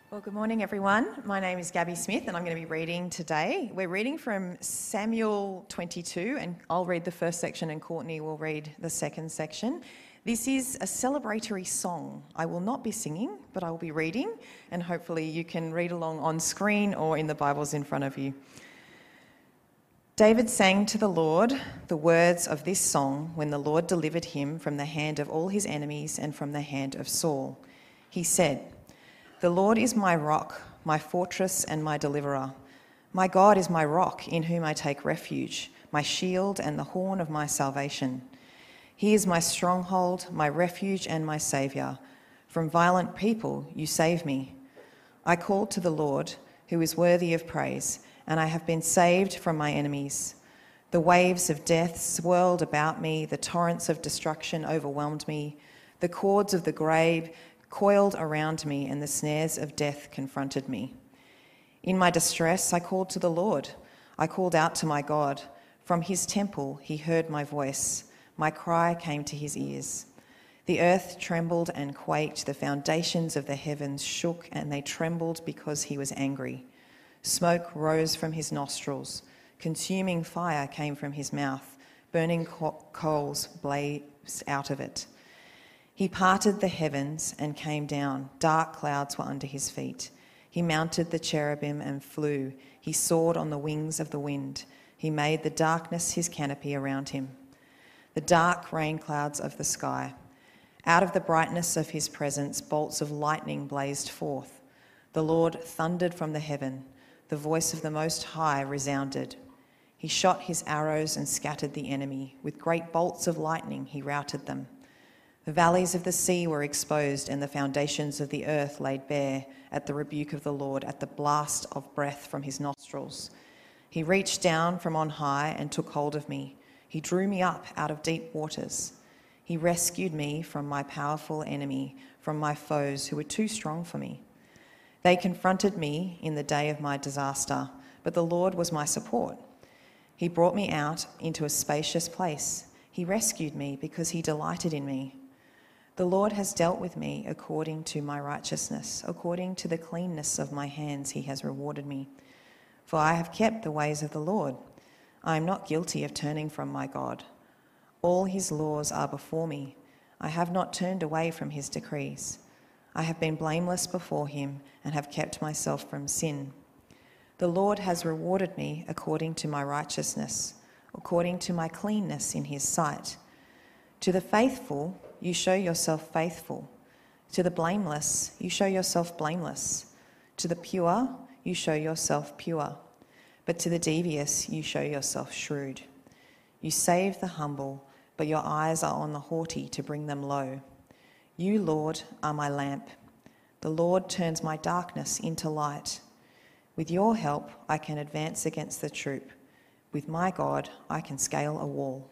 Well, good morning, everyone. My name is Gabby Smith, and I'm going to be reading today. We're reading from Samuel 22, and I'll read the first section, and Courtney will read the second section. This is a celebratory song. I will not be singing, but I will be reading, and hopefully you can read along on screen or in the Bibles in front of you. David sang to the Lord the words of this song when the Lord delivered him from the hand of all his enemies and from the hand of Saul. He said, "The Lord is my rock, my fortress and my deliverer. My God is my rock in whom I take refuge, my shield and the horn of my salvation. He is my stronghold, my refuge and my saviour. From violent people you save me. I called to the Lord, who is worthy of praise, and I have been saved from my enemies. The waves of death swirled about me, the torrents of destruction overwhelmed me. The cords of the grave coiled around me, and the snares of death confronted me. In my distress, I called to the Lord. I called out to my God. From his temple, he heard my voice. My cry came to his ears. The earth trembled and quaked. The foundations of the heavens shook, and they trembled because he was angry. Smoke rose from his nostrils. Consuming fire came from his mouth. Burning coals blazed out of it. He parted the heavens and came down. Dark clouds were under his feet. He mounted the cherubim and flew. He soared on the wings of the wind. He made the darkness his canopy around him, the dark rain clouds of the sky. Out of the brightness of his presence, bolts of lightning blazed forth. The Lord thundered from the heaven. The voice of the Most High resounded. He shot his arrows and scattered the enemy. With great bolts of lightning, he routed them. The valleys of the sea were exposed, and the foundations of the earth laid bare at the rebuke of the Lord, at the blast of breath from his nostrils. He reached down from on high and took hold of me. He drew me up out of deep waters. He rescued me from my powerful enemy, from my foes who were too strong for me. They confronted me in the day of my disaster, but the Lord was my support. He brought me out into a spacious place. He rescued me because he delighted in me. The Lord has dealt with me according to my righteousness. According to the cleanness of my hands, he has rewarded me. For I have kept the ways of the Lord. I am not guilty of turning from my God. All his laws are before me. I have not turned away from his decrees. I have been blameless before him and have kept myself from sin. The Lord has rewarded me according to my righteousness, according to my cleanness in his sight. To the faithful, you show yourself faithful. To the blameless, you show yourself blameless. To the pure, you show yourself pure. But to the devious, you show yourself shrewd. You save the humble, but your eyes are on the haughty to bring them low. You, Lord, are my lamp. The Lord turns my darkness into light. With your help, I can advance against the troop. With my God, I can scale a wall.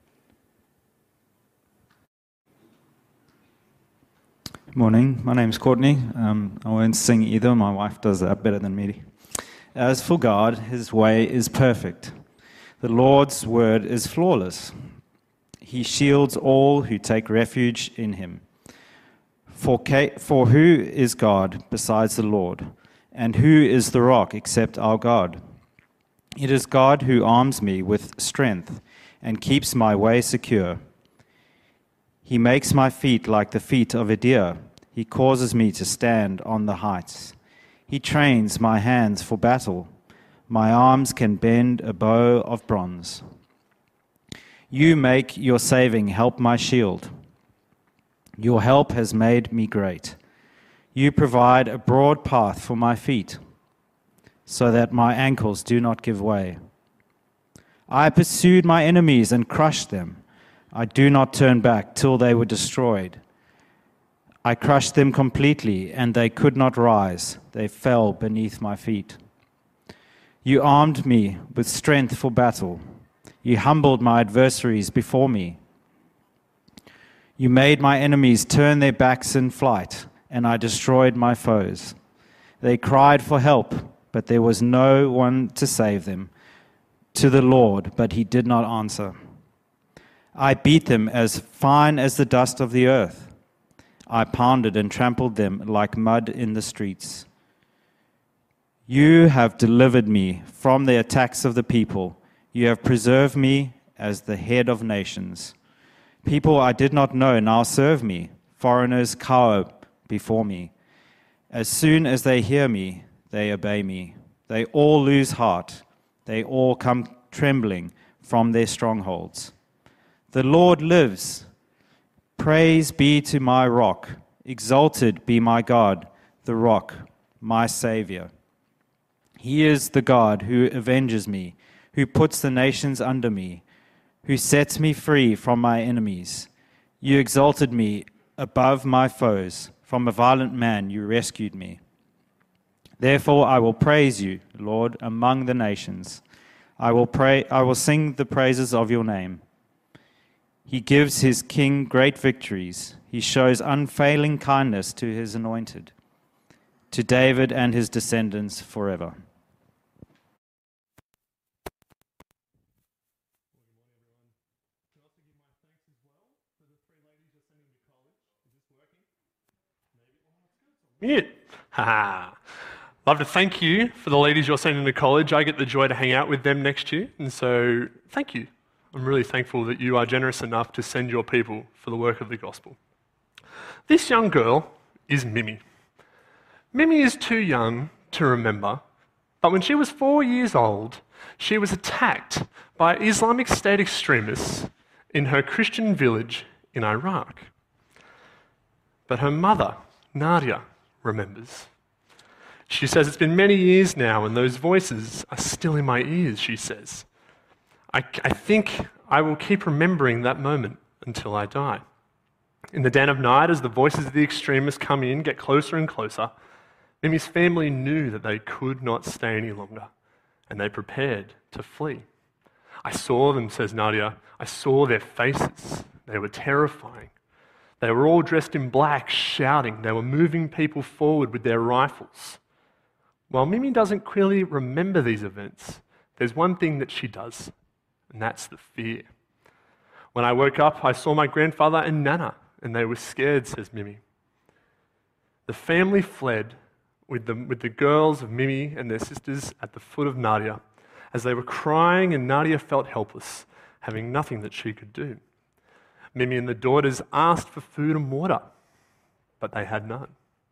Morning, my name's Courtney. I won't sing either, my wife does that better than me. As for God, his way is perfect. The Lord's word is flawless. He shields all who take refuge in him. For who is God besides the Lord? And who is the rock except our God? It is God who arms me with strength and keeps my way secure. He makes my feet like the feet of a deer. He causes me to stand on the heights. He trains my hands for battle. My arms can bend a bow of bronze. You make your saving help my shield. Your help has made me great. You provide a broad path for my feet, so that my ankles do not give way. I pursued my enemies and crushed them. I do not turn back till they were destroyed. I crushed them completely, and they could not rise. They fell beneath my feet. You armed me with strength for battle. You humbled my adversaries before me. You made my enemies turn their backs in flight, and I destroyed my foes. They cried for help, but there was no one to save them. To the Lord, but he did not answer. I beat them as fine as the dust of the earth. I pounded and trampled them like mud in the streets. You have delivered me from the attacks of the people. You have preserved me as the head of nations. People I did not know now serve me. Foreigners cower before me. As soon as they hear me, they obey me. They all lose heart. They all come trembling from their strongholds. The Lord lives. Praise be to my rock. Exalted be my God, the rock, my Savior. He is the God who avenges me, who puts the nations under me, who sets me free from my enemies. You exalted me above my foes. From a violent man you rescued me. Therefore I will praise you, Lord, among the nations. I will sing the praises of your name. He gives his king great victories. He shows unfailing kindness to his anointed, to David and his descendants forever. Mute. Love to thank you for the ladies you're sending to college. I get the joy to hang out with them next year, and so thank you. I'm really thankful that you are generous enough to send your people for the work of the gospel. This young girl is Mimi. Mimi is too young to remember, but when she was 4 years old, she was attacked by Islamic State extremists in her Christian village in Iraq. But her mother, Nadia, remembers. She says, it's been many years now and those voices are still in my ears, she says. I think I will keep remembering that moment until I die. In the den of night, as the voices of the extremists come in, get closer and closer, Mimi's family knew that they could not stay any longer, and they prepared to flee. I saw them, says Nadia. I saw their faces. They were terrifying. They were all dressed in black, shouting. They were moving people forward with their rifles. While Mimi doesn't clearly remember these events, there's one thing that she does, and that's the fear. When I woke up, I saw my grandfather and Nana, and they were scared, says Mimi. The family fled with the girls of Mimi and their sisters at the foot of Nadia as they were crying, and Nadia felt helpless, having nothing that she could do. Mimi and the daughters asked for food and water, but they had none.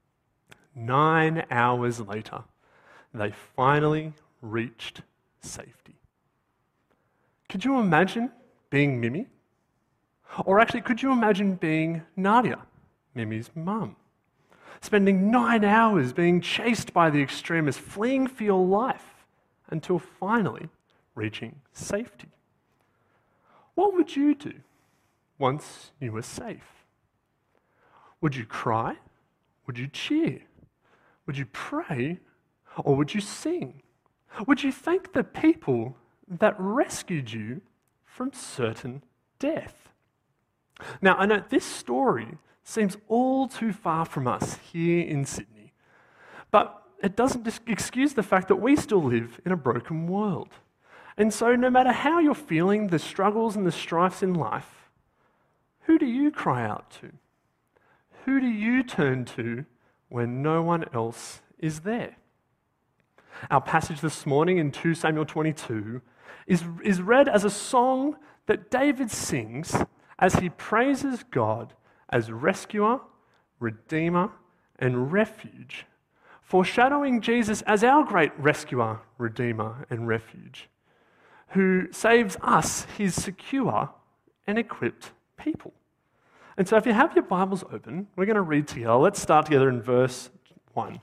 9 hours later, they finally reached safety. Could you imagine being Mimi? Or actually, could you imagine being Nadia, Mimi's mum? Spending 9 hours being chased by the extremists, fleeing for your life, until finally reaching safety. What would you do once you were safe? Would you cry? Would you cheer? Would you pray? Or would you sing? Would you thank the people that rescued you from certain death? Now, I know this story seems all too far from us here in Sydney, but it doesn't excuse the fact that we still live in a broken world. And so no matter how you're feeling, the struggles and the strifes in life, who do you cry out to? Who do you turn to when no one else is there? Our passage this morning in 2 Samuel 22 is read as a song that David sings as he praises God as rescuer, redeemer, and refuge, foreshadowing Jesus as our great rescuer, redeemer, and refuge, who saves us, his secure and equipped people. And so if you have your Bibles open, we're going to read together. Let's start together in verse 1.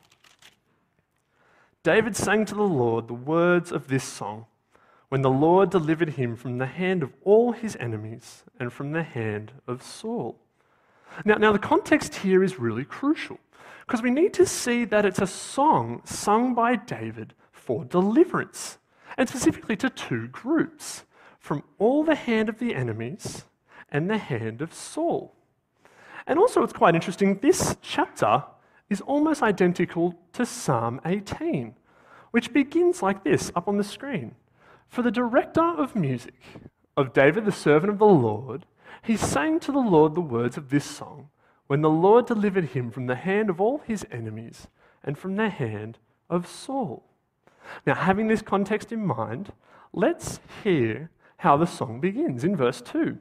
David sang to the Lord the words of this song when the Lord delivered him from the hand of all his enemies and from the hand of Saul. Now the context here is really crucial because we need to see that it's a song sung by David for deliverance, and specifically to two groups, from all the hand of the enemies and the hand of Saul. And also it's quite interesting, this chapter is almost identical to Psalm 18, which begins like this up on the screen. For the director of music, of David, the servant of the Lord, he sang to the Lord the words of this song when the Lord delivered him from the hand of all his enemies and from the hand of Saul. Now, having this context in mind, let's hear how the song begins in verse 2.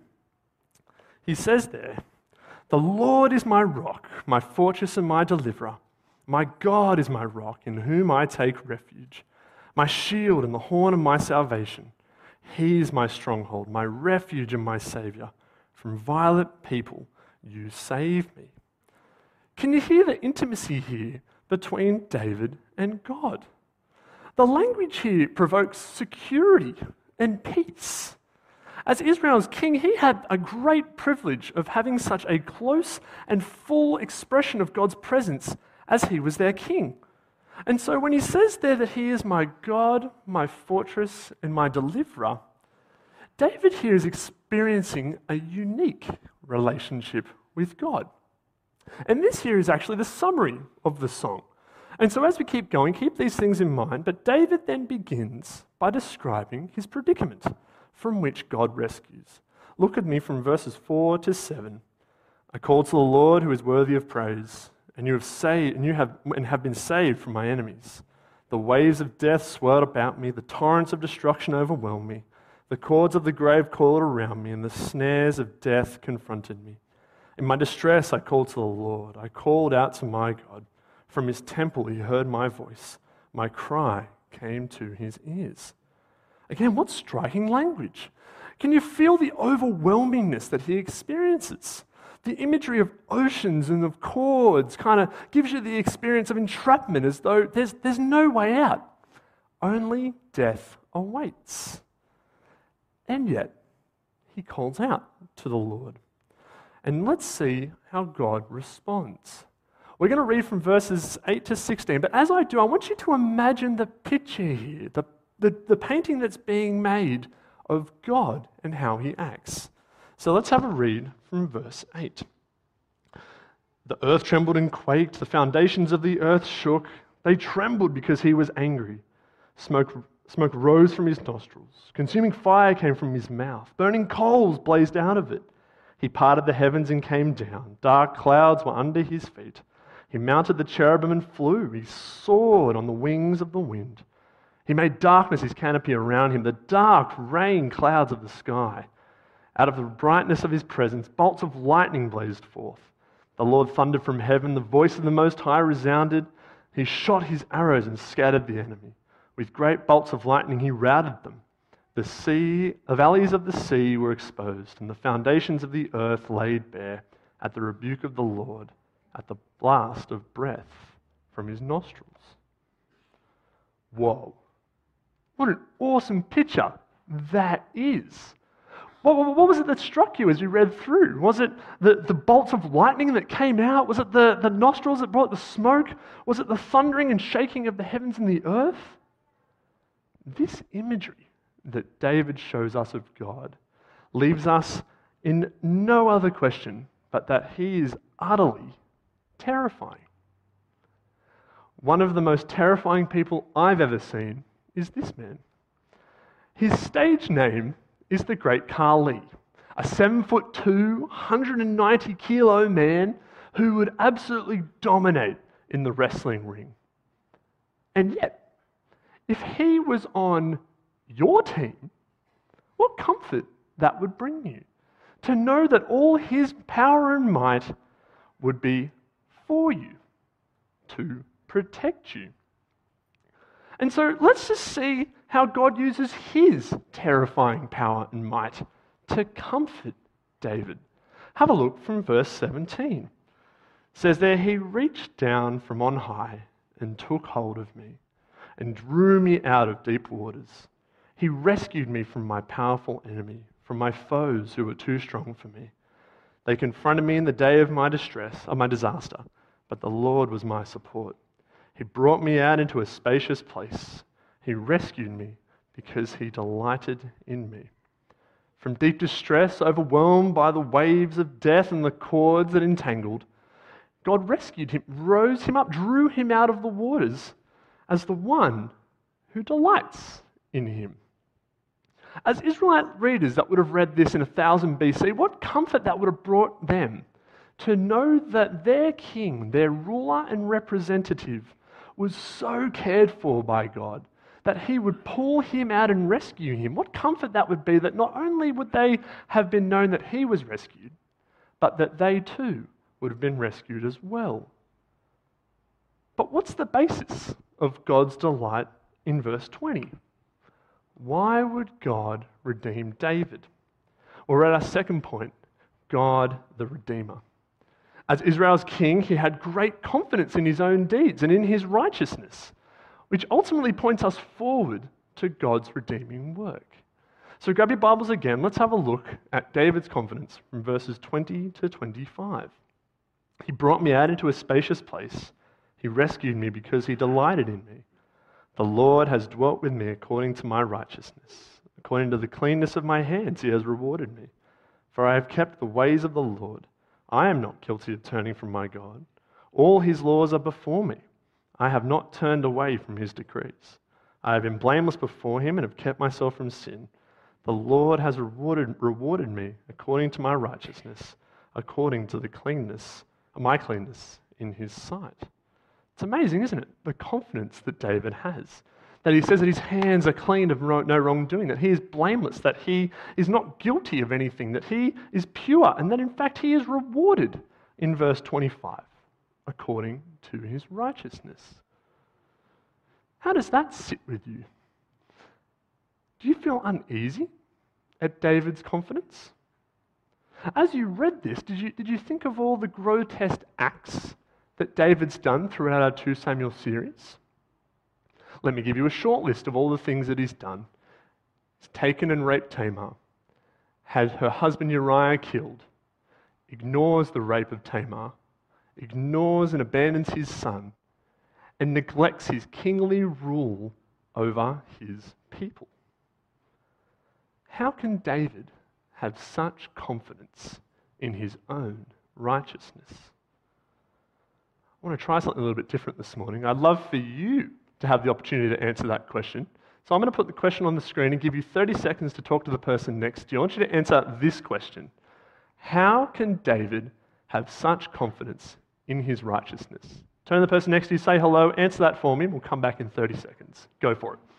He says there, "The Lord is my rock, my fortress and my deliverer. My God is my rock in whom I take refuge, my shield and the horn of my salvation. He is my stronghold, my refuge and my Saviour. From violent people you save me." Can you hear the intimacy here between David and God? The language here provokes security and peace. As Israel's king, he had a great privilege of having such a close and full expression of God's presence as he was their king. And so when he says there that he is my God, my fortress, and my deliverer, David here is experiencing a unique relationship with God. And this here is actually the summary of the song. And so as we keep going, keep these things in mind, but David then begins by describing his predicament from which God rescues. Look at me from verses 4 to 7. "I called to the Lord who is worthy of praise, and you have been saved from my enemies. The waves of death swirled about me, the torrents of destruction overwhelmed me. The cords of the grave coiled around me, and the snares of death confronted me. In my distress I called to the Lord. I called out to my God. From his temple he heard my voice. My cry came to his ears." Again, what striking language. Can you feel the overwhelmingness that he experiences? The imagery of oceans and of cords kind of gives you the experience of entrapment, as though there's no way out. Only death awaits. And yet, he calls out to the Lord. And let's see how God responds. We're going to read from verses 8 to 16, but as I do, I want you to imagine the picture here, the painting that's being made of God and how he acts. So let's have a read from verse 8. "The earth trembled and quaked, the foundations of the earth shook. They trembled because he was angry. Smoke rose from his nostrils. Consuming fire came from his mouth. Burning coals blazed out of it. He parted the heavens and came down. Dark clouds were under his feet. He mounted the cherubim and flew. He soared on the wings of the wind. He made darkness his canopy around him, the dark rain clouds of the sky. Out of the brightness of his presence, bolts of lightning blazed forth. The Lord thundered from heaven. The voice of the Most High resounded. He shot his arrows and scattered the enemy. With great bolts of lightning he routed them. The valleys of the sea were exposed, and the foundations of the earth laid bare at the rebuke of the Lord, at the blast of breath from his nostrils." Whoa. What an awesome picture that is. What was it that struck you as you read through? Was it the bolts of lightning that came out? Was it the nostrils that brought the smoke? Was it the thundering and shaking of the heavens and the earth? This imagery that David shows us of God leaves us in no other question but that he is utterly terrifying. One of the most terrifying people I've ever seen is this man. His stage name is the Great Khali, a 7'2", 190 kilo man who would absolutely dominate in the wrestling ring. And yet, if he was on your team, what comfort that would bring you. To know that all his power and might would be for you, to protect you. And so let's just see how God uses his terrifying power and might to comfort David. Have a look from verse 17. It says there, "He reached down from on high and took hold of me and drew me out of deep waters. He rescued me from my powerful enemy, from my foes who were too strong for me. They confronted me in the day of my disaster, but the Lord was my support. He brought me out into a spacious place. He rescued me because he delighted in me. From deep distress, overwhelmed by the waves of death and the cords that entangled, God rescued him, rose him up, drew him out of the waters as the one who delights in him." As Israelite readers that would have read this in 1000 BC, what comfort that would have brought them to know that their king, their ruler and representative, was so cared for by God that he would pull him out and rescue him. What comfort that would be, that not only would they have been known that he was rescued, but that they too would have been rescued as well. But what's the basis of God's delight in verse 20? Why would God redeem David? We're at our second point, God the Redeemer. As Israel's king, he had great confidence in his own deeds and in his righteousness, which ultimately points us forward to God's redeeming work. So grab your Bibles again. Let's have a look at David's confidence from verses 20 to 25. He brought me out into a spacious place. He rescued me because he delighted in me. The Lord has dwelt with me according to my righteousness. According to the cleanness of my hands, he has rewarded me. For I have kept the ways of the Lord. I am not guilty of turning from my God. All his laws are before me. I have not turned away from his decrees. I have been blameless before him and have kept myself from sin. The Lord has rewarded me according to my righteousness, according to my cleanness in his sight. It's amazing, isn't it? The confidence that David has. That he says that his hands are clean of no wrongdoing, that he is blameless, that he is not guilty of anything, that he is pure, and that in fact he is rewarded in verse 25, according to his righteousness. How does that sit with you? Do you feel uneasy at David's confidence? As you read this, did you think of all the grotesque acts that David's done throughout our 2 Samuel series? Let me give you a short list of all the things that he's done. He's taken and raped Tamar, had her husband Uriah killed, ignores the rape of Tamar, ignores and abandons his son, and neglects his kingly rule over his people. How can David have such confidence in his own righteousness? I want to try something a little bit different this morning. I'd love for you to have the opportunity to answer that question. So I'm going to put the question on the screen and give you 30 seconds to talk to the person next to you. I want you to answer this question. How can David have such confidence in his righteousness? Turn to the person next to you, say hello, answer that for me, and we'll come back in 30 seconds. Go for it.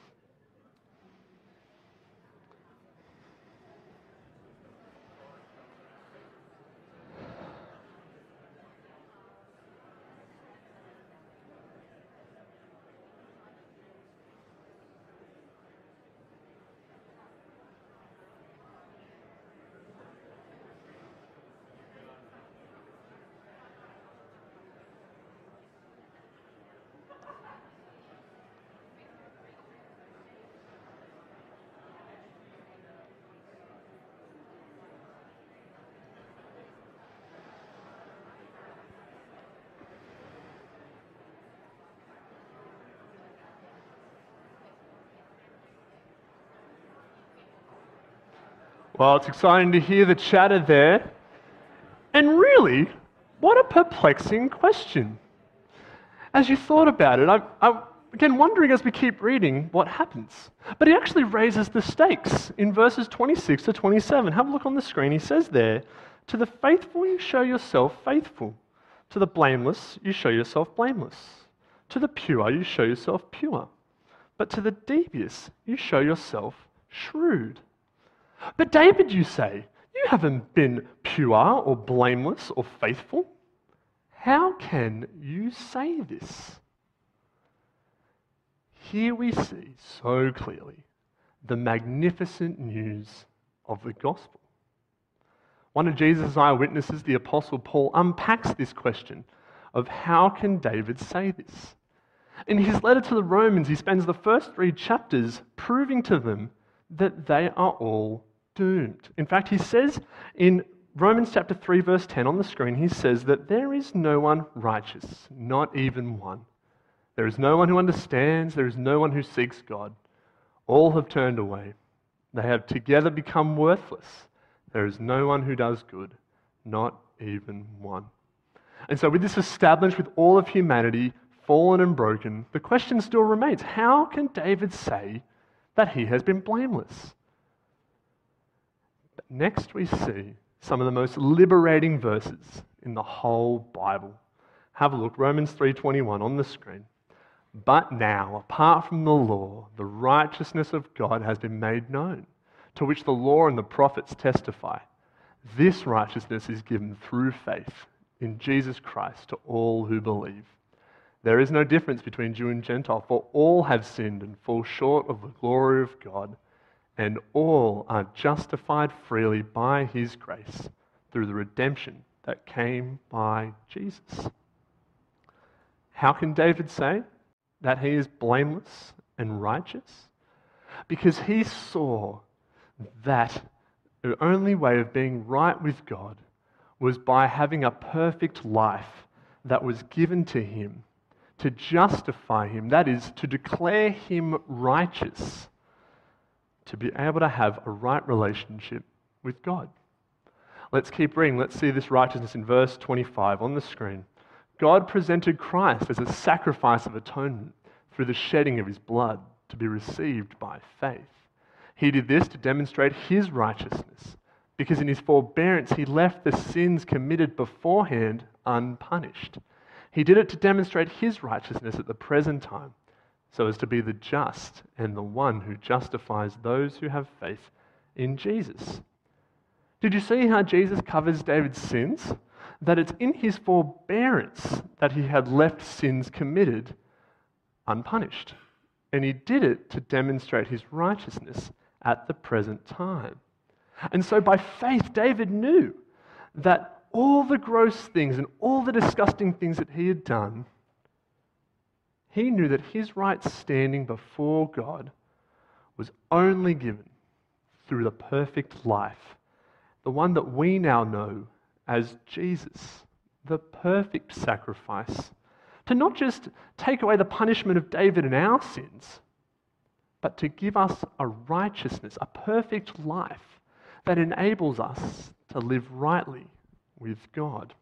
Well, it's exciting to hear the chatter there. And really, what a perplexing question. As you thought about it, I'm again wondering as we keep reading what happens. But he actually raises the stakes in verses 26 to 27. Have a look on the screen. He says there, to the faithful you show yourself faithful. To the blameless you show yourself blameless. To the pure you show yourself pure. But to the devious you show yourself shrewd. But David, you say, you haven't been pure or blameless or faithful. How can you say this? Here we see so clearly the magnificent news of the gospel. One of Jesus' eyewitnesses, the Apostle Paul, unpacks this question of how can David say this? In his letter to the Romans, he spends the first 3 chapters proving to them that they are all doomed. In fact, he says in Romans chapter 3, verse 10 on the screen, he says that there is no one righteous, not even one. There is no one who understands, there is no one who seeks God. All have turned away. They have together become worthless. There is no one who does good, not even one. And so with this established, with all of humanity fallen and broken, the question still remains, how can David say that he has been blameless? But next we see some of the most liberating verses in the whole Bible. Have a look, Romans 3:21 on the screen. But now, apart from the law, the righteousness of God has been made known, to which the law and the prophets testify. This righteousness is given through faith in Jesus Christ to all who believe. There is no difference between Jew and Gentile, for all have sinned and fall short of the glory of God, and all are justified freely by his grace through the redemption that came by Jesus. How can David say that he is blameless and righteous? Because he saw that the only way of being right with God was by having a perfect life that was given to him to justify him, that is, to declare him righteous, to be able to have a right relationship with God. Let's keep reading. Let's see this righteousness in verse 25 on the screen. God presented Christ as a sacrifice of atonement through the shedding of his blood to be received by faith. He did this to demonstrate his righteousness, because in his forbearance he left the sins committed beforehand unpunished. He did it to demonstrate his righteousness at the present time, so as to be the just and the one who justifies those who have faith in Jesus. Did you see how Jesus covers David's sins? That it's in his forbearance that he had left sins committed unpunished. And he did it to demonstrate his righteousness at the present time. And so by faith, David knew that all the gross things and all the disgusting things that he had done, he knew that his right standing before God was only given through the perfect life, the one that we now know as Jesus, the perfect sacrifice, to not just take away the punishment of David and our sins, but to give us a righteousness, a perfect life that enables us to live rightly with God.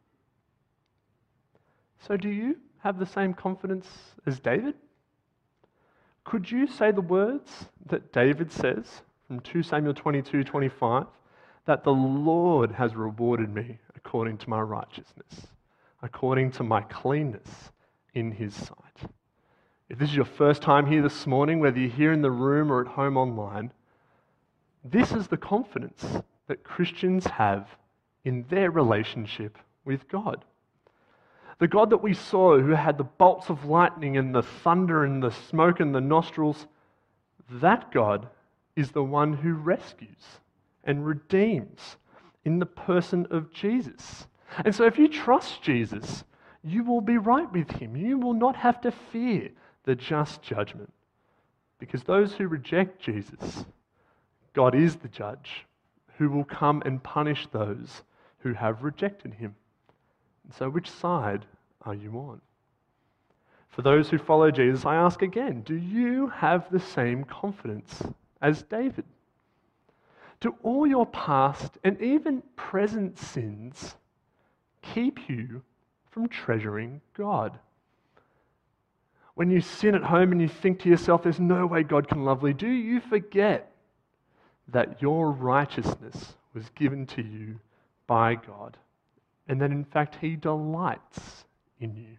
So do you have the same confidence as David? Could you say the words that David says from 2 Samuel 22:25, that the Lord has rewarded me according to my righteousness, according to my cleanness in his sight? If this is your first time here this morning, whether you're here in the room or at home online, this is the confidence that Christians have in their relationship with God. The God that we saw, who had the bolts of lightning and the thunder and the smoke and the nostrils, that God is the one who rescues and redeems in the person of Jesus. And so if you trust Jesus, you will be right with him. You will not have to fear the just judgment. Because those who reject Jesus, God is the judge who will come and punish those who have rejected him. And so which side are you on? For those who follow Jesus, I ask again, do you have the same confidence as David? Do all your past and even present sins keep you from treasuring God? When you sin at home and you think to yourself, there's no way God can love me, do you forget that your righteousness was given to you by God, and that in fact he delights in you?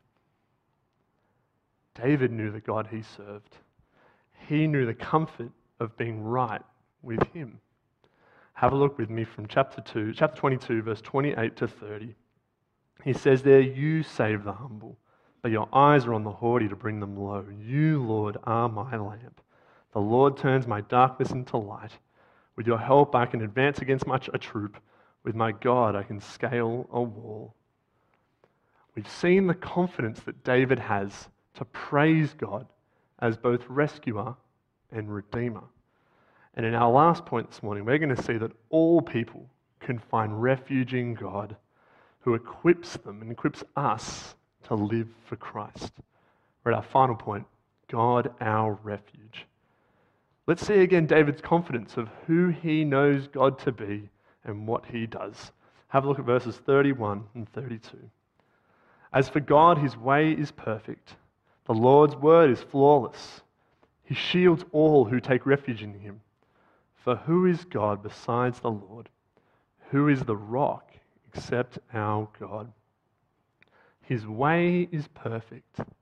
David knew the God he served. He knew the comfort of being right with him. Have a look with me from chapter 22, verse 28 to 30. He says there, you save the humble, but your eyes are on the haughty to bring them low. You, Lord, are my lamp. The Lord turns my darkness into light. With your help, I can advance against a troop. With my God, I can scale a wall. We've seen the confidence that David has to praise God as both rescuer and redeemer. And in our last point this morning, we're going to see that all people can find refuge in God, who equips them and equips us to live for Christ. We're at our final point, God our refuge. Let's see again David's confidence of who he knows God to be and what he does. Have a look at verses 31 and 32. As for God, his way is perfect. The Lord's word is flawless. He shields all who take refuge in him. For who is God besides the Lord? Who is the rock except our God? His way is perfect,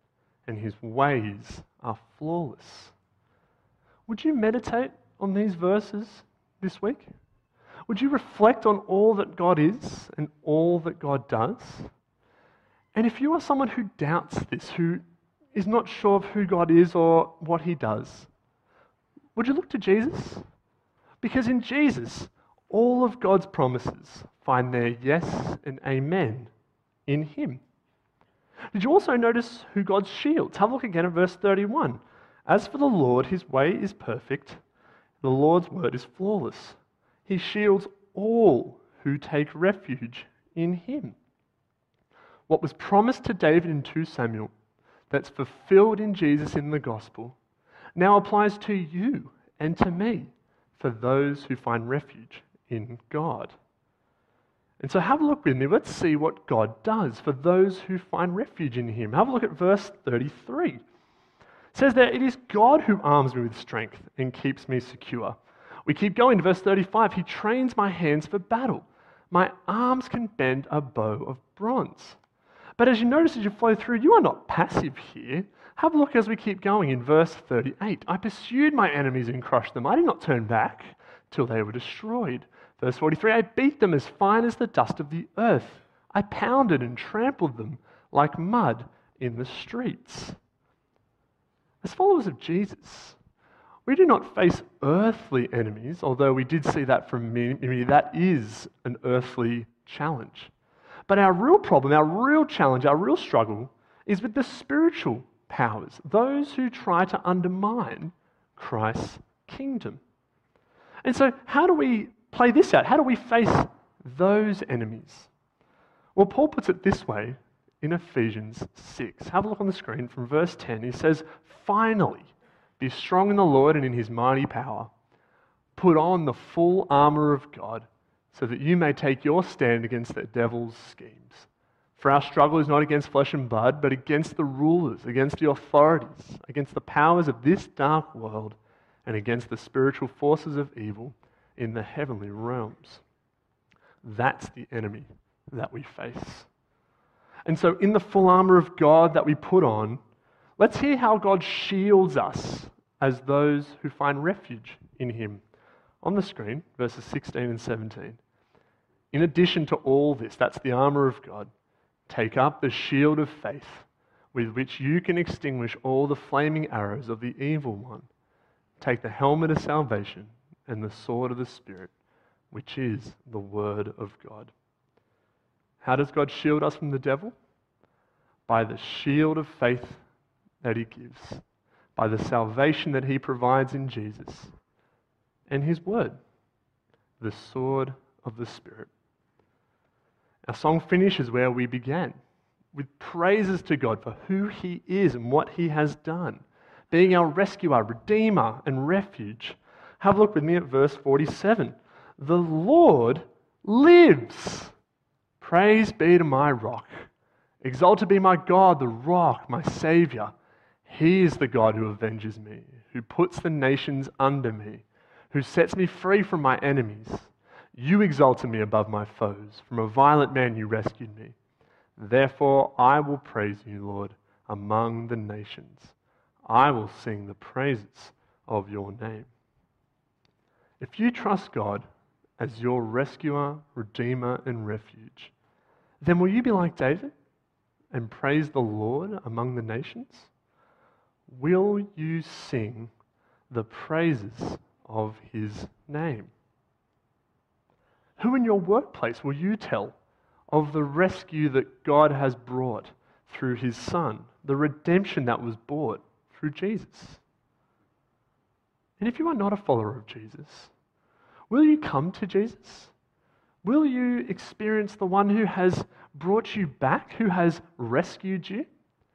and his ways are flawless. Would you meditate on these verses this week? Would you reflect on all that God is and all that God does? And if you are someone who doubts this, who is not sure of who God is or what he does, would you look to Jesus? Because in Jesus, all of God's promises find their yes and amen in him. Did you also notice who God shields? Have a look again at verse 31. As for the Lord, his way is perfect. The Lord's word is flawless. He shields all who take refuge in him. What was promised to David in 2 Samuel, that's fulfilled in Jesus in the gospel, now applies to you and to me for those who find refuge in God. And so have a look with me. Let's see what God does for those who find refuge in him. Have a look at verse 33. It says that it is God who arms me with strength and keeps me secure. We keep going to verse 35. He trains my hands for battle. My arms can bend a bow of bronze. But as you notice as you flow through, you are not passive here. Have a look as we keep going in verse 38. I pursued my enemies and crushed them. I did not turn back till they were destroyed. Verse 43, I beat them as fine as the dust of the earth. I pounded and trampled them like mud in the streets. As followers of Jesus, we do not face earthly enemies, although we did see that from me. That is an earthly challenge. But our real problem, our real challenge, our real struggle is with the spiritual powers, those who try to undermine Christ's kingdom. And so how do we play this out? How do we face those enemies? Well, Paul puts it this way in Ephesians 6. Have a look on the screen from verse 10. He says, finally, be strong in the Lord and in his mighty power. Put on the full armour of God, so that you may take your stand against the devil's schemes. For our struggle is not against flesh and blood, but against the rulers, against the authorities, against the powers of this dark world, and against the spiritual forces of evil in the heavenly realms. That's the enemy that we face. And so in the full armour of God that we put on, let's hear how God shields us as those who find refuge in him. On the screen, verses 16 and 17. In addition to all this, that's the armour of God, take up the shield of faith, with which you can extinguish all the flaming arrows of the evil one. Take the helmet of salvation and the sword of the Spirit, which is the word of God. How does God shield us from the devil? By the shield of faith that he gives, by the salvation that he provides in Jesus, and his word, the sword of the Spirit. Our song finishes where we began, with praises to God for who he is and what he has done, being our rescuer, redeemer, and refuge. Have a look with me at verse 47. The Lord lives. Praise be to my rock. Exalted be my God, the rock, my Saviour. He is the God who avenges me, who puts the nations under me, who sets me free from my enemies. You exalted me above my foes. From a violent man you rescued me. Therefore I will praise you, Lord, among the nations. I will sing the praises of your name. If you trust God as your rescuer, redeemer, and refuge, then will you be like David and praise the Lord among the nations? Will you sing the praises of his name? Who in your workplace will you tell of the rescue that God has brought through his Son, the redemption that was bought through Jesus? And if you are not a follower of Jesus, will you come to Jesus? Will you experience the one who has brought you back, who has rescued you?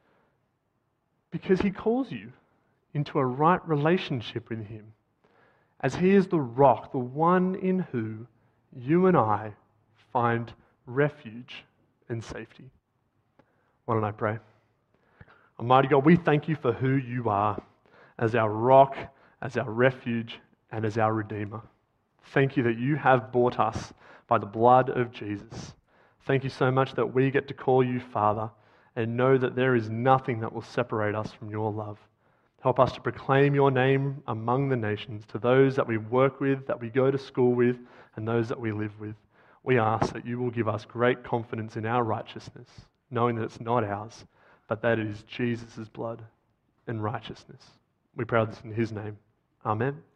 Because he calls you into a right relationship with him, as he is the rock, the one in whom you and I find refuge and safety. Why don't I pray? Almighty God, we thank you for who you are as our rock, as our refuge, and as our Redeemer. Thank you that you have bought us by the blood of Jesus. Thank you so much that we get to call you Father, and know that there is nothing that will separate us from your love. Help us to proclaim your name among the nations, to those that we work with, that we go to school with, and those that we live with. We ask that you will give us great confidence in our righteousness, knowing that it's not ours, but that it is Jesus' blood and righteousness. We pray this in his name. Amen.